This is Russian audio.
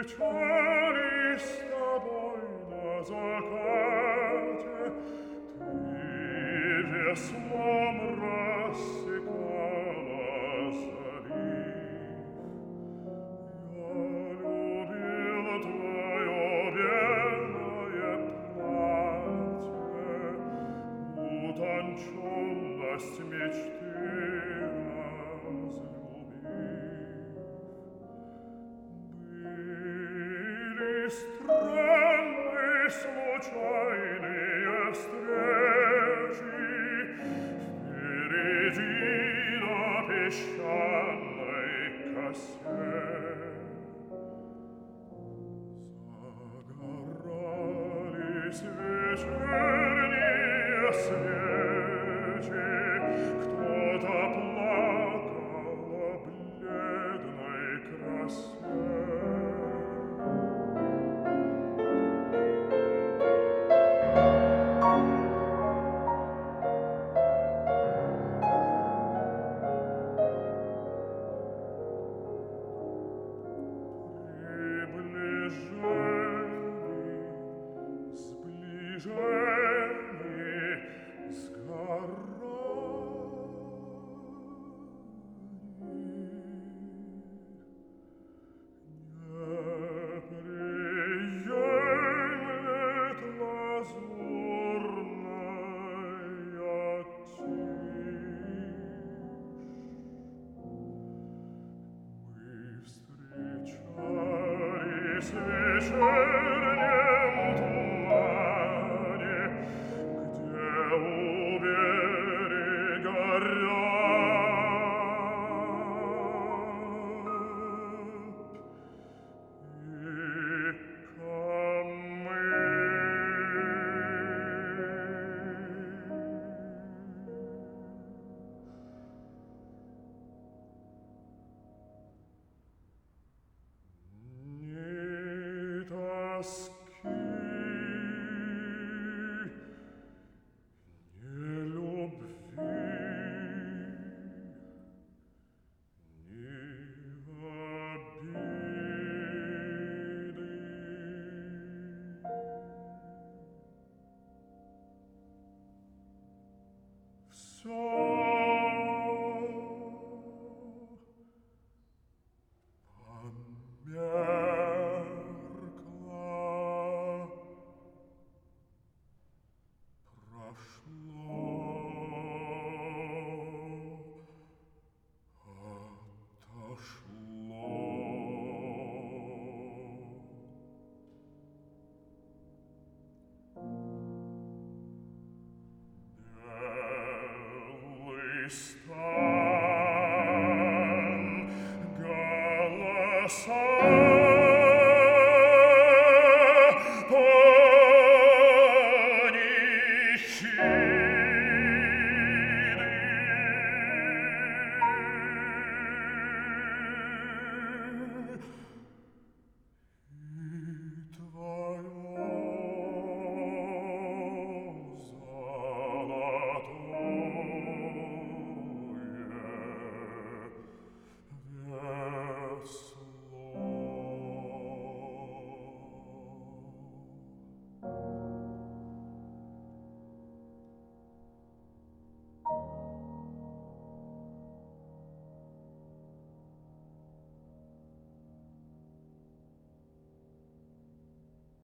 встречались с тобой на закате, ты веслом рассекала залив. Я любил твое белое платье, утонченность мечты разлюбив. Были странные случайные встречи впереди на песчаной косе. Загорались вечерние свечи, кто-то плакал о бледной красе. Сближение, сгорание, не приемлет лазурная тишь. Мы встречались в вечернем тумане, где у берега рябь и камыш. Ни тоски, ни любви, ни обиды. Всё померкло, прошло, отошло. Белый стан, голоса